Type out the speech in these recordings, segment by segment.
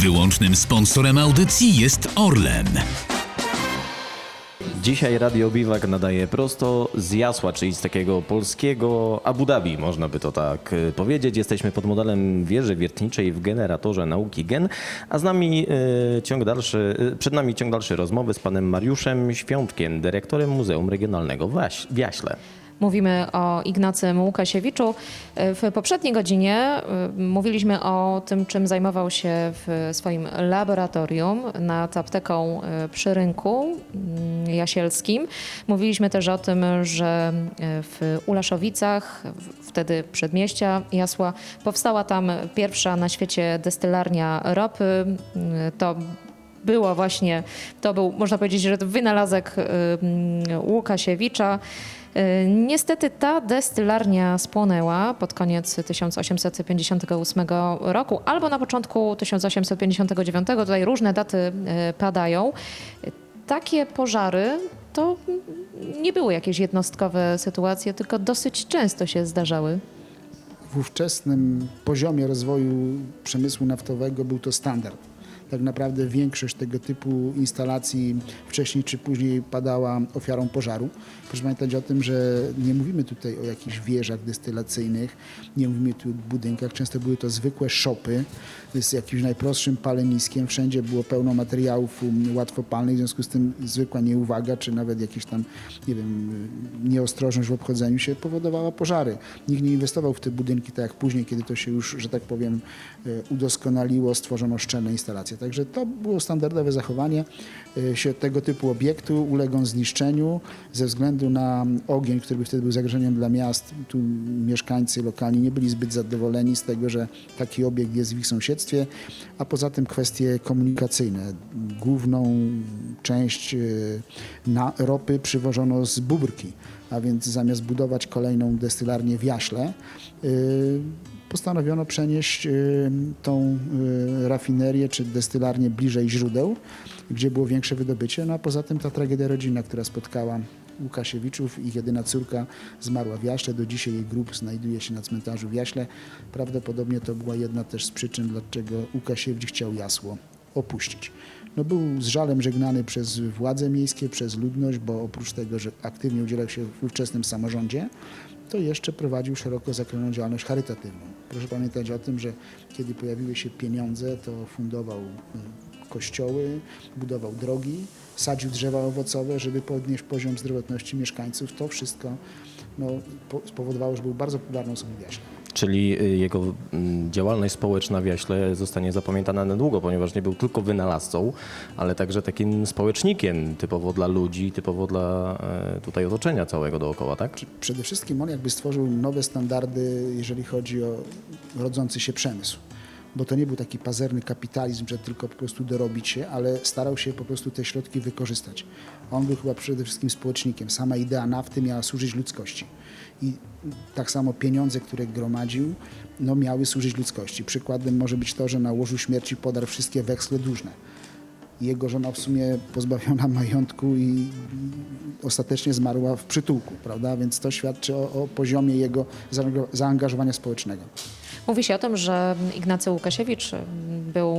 Wyłącznym sponsorem audycji jest Orlen. Dzisiaj Radio Biwak nadaje prosto z Jasła, czyli z takiego polskiego Abu Dhabi, można by to tak powiedzieć. Jesteśmy pod modelem wieży wiertniczej w generatorze nauki GEN, a z nami przed nami ciąg dalszy rozmowy z panem Mariuszem Świątkiem, dyrektorem Muzeum Regionalnego w Jaśle. Mówimy o Ignacym Łukasiewiczu. W poprzedniej godzinie mówiliśmy o tym, czym zajmował się w swoim laboratorium nad apteką przy rynku jasielskim. Mówiliśmy też o tym, że w Ulaszowicach, wtedy przedmieścia Jasła, powstała tam pierwsza na świecie destylarnia ropy. To był, można powiedzieć, że wynalazek Łukasiewicza. Niestety ta destylarnia spłonęła pod koniec 1858 roku albo na początku 1859. Tutaj różne daty padają. Takie pożary to nie były jakieś jednostkowe sytuacje, tylko dosyć często się zdarzały. W ówczesnym poziomie rozwoju przemysłu naftowego był to standard. Tak naprawdę większość tego typu instalacji wcześniej czy później padała ofiarą pożaru. Proszę pamiętać o tym, że nie mówimy tutaj o jakichś wieżach destylacyjnych, nie mówimy tu o budynkach. Często były to zwykłe szopy z jakimś najprostszym paleniskiem. Wszędzie było pełno materiałów łatwopalnych, w związku z tym zwykła nieuwaga, czy nawet jakieś tam, nie wiem, nieostrożność w obchodzeniu się powodowała pożary. Nikt nie inwestował w te budynki tak jak później, kiedy to się już, że tak powiem, udoskonaliło, stworzono szczelne instalacje. Także to było standardowe zachowanie. Tego typu obiektu ulegą zniszczeniu ze względu na ogień, który wtedy był zagrożeniem dla miast. Tu mieszkańcy lokalni nie byli zbyt zadowoleni z tego, że taki obiekt jest w ich sąsiedztwie, a poza tym kwestie komunikacyjne. Główną część ropy przywożono z Bóbrki, a więc zamiast budować kolejną destylarnię w Jaśle, postanowiono przenieść tą rafinerię czy destylarnię bliżej źródeł, gdzie było większe wydobycie. No a poza tym ta tragedia rodzinna, która spotkała Łukasiewiczów, ich jedyna córka zmarła w Jaśle. Do dzisiaj jej grób znajduje się na cmentarzu w Jaśle. Prawdopodobnie to była jedna też z przyczyn, dlaczego Łukasiewicz chciał Jasło opuścić. No, był z żalem żegnany przez władze miejskie, przez ludność, bo oprócz tego, że aktywnie udzielał się w ówczesnym samorządzie, to jeszcze prowadził szeroko zakrojoną działalność charytatywną. Proszę pamiętać o tym, że kiedy pojawiły się pieniądze, to fundował kościoły, budował drogi, sadził drzewa owocowe, żeby podnieść poziom zdrowotności mieszkańców. To wszystko spowodowało, że był bardzo popularną osobą w Jaśle. Czyli jego działalność społeczna w Jaśle zostanie zapamiętana na długo, ponieważ nie był tylko wynalazcą, ale także takim społecznikiem typowo dla ludzi, typowo dla tutaj otoczenia całego dookoła, tak? Przede wszystkim on jakby stworzył nowe standardy, jeżeli chodzi o rodzący się przemysł. Bo to nie był taki pazerny kapitalizm, że tylko po prostu dorobić się, ale starał się po prostu te środki wykorzystać. On był chyba przede wszystkim społecznikiem. Sama idea nafty miała służyć ludzkości. I tak samo pieniądze, które gromadził, miały służyć ludzkości. Przykładem może być to, że na łożu śmierci podarł wszystkie weksle dłużne. Jego żona w sumie pozbawiona majątku i ostatecznie zmarła w przytułku, prawda? Więc to świadczy o poziomie jego zaangażowania społecznego. Mówi się o tym, że Ignacy Łukasiewicz był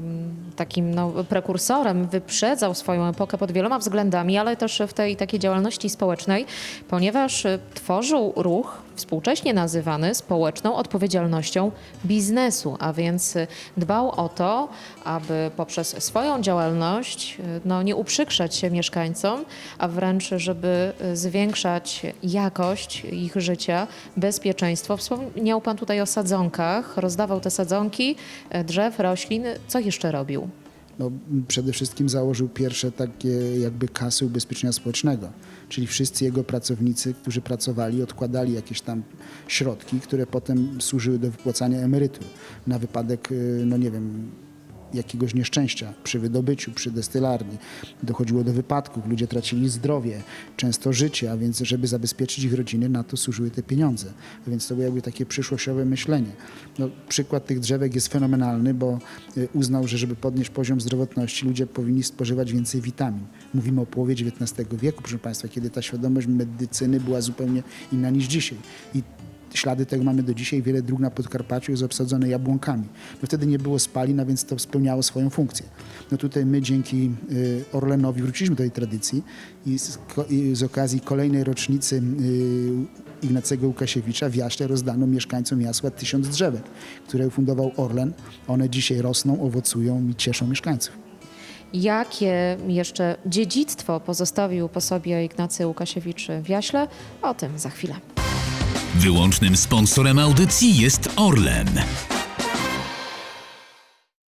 takim prekursorem, wyprzedzał swoją epokę pod wieloma względami, ale też w tej takiej działalności społecznej, ponieważ tworzył ruch współcześnie nazywany społeczną odpowiedzialnością biznesu, a więc dbał o to, aby poprzez swoją działalność nie uprzykrzać się mieszkańcom, a wręcz żeby zwiększać jakość ich życia, bezpieczeństwo. Wspomniał Pan tutaj o sadzonkach, rozdawał te sadzonki drzew, roślin. Co jeszcze robił? Przede wszystkim założył pierwsze takie jakby kasy ubezpieczenia społecznego, czyli wszyscy jego pracownicy, którzy pracowali, odkładali jakieś tam środki, które potem służyły do wypłacania emerytur na wypadek, jakiegoś nieszczęścia przy wydobyciu, przy destylarni. Dochodziło do wypadków, ludzie tracili zdrowie, często życie, a więc żeby zabezpieczyć ich rodziny, na to służyły te pieniądze. A więc to było jakby takie przyszłościowe myślenie. Przykład tych drzewek jest fenomenalny, bo uznał, że żeby podnieść poziom zdrowotności, ludzie powinni spożywać więcej witamin. Mówimy o połowie XIX wieku, proszę Państwa, kiedy ta świadomość medycyny była zupełnie inna niż dzisiaj. I ślady tego mamy do dzisiaj. Wiele dróg na Podkarpaciu jest obsadzone jabłonkami. No wtedy nie było spalin, a więc to spełniało swoją funkcję. No tutaj my dzięki Orlenowi wróciliśmy do tej tradycji i z okazji kolejnej rocznicy Ignacego Łukasiewicza w Jaśle rozdano mieszkańcom Jasła 1000 drzewek, które ufundował Orlen. One dzisiaj rosną, owocują i cieszą mieszkańców. Jakie jeszcze dziedzictwo pozostawił po sobie Ignacy Łukasiewicz w Jaśle? O tym za chwilę. Wyłącznym sponsorem audycji jest Orlen.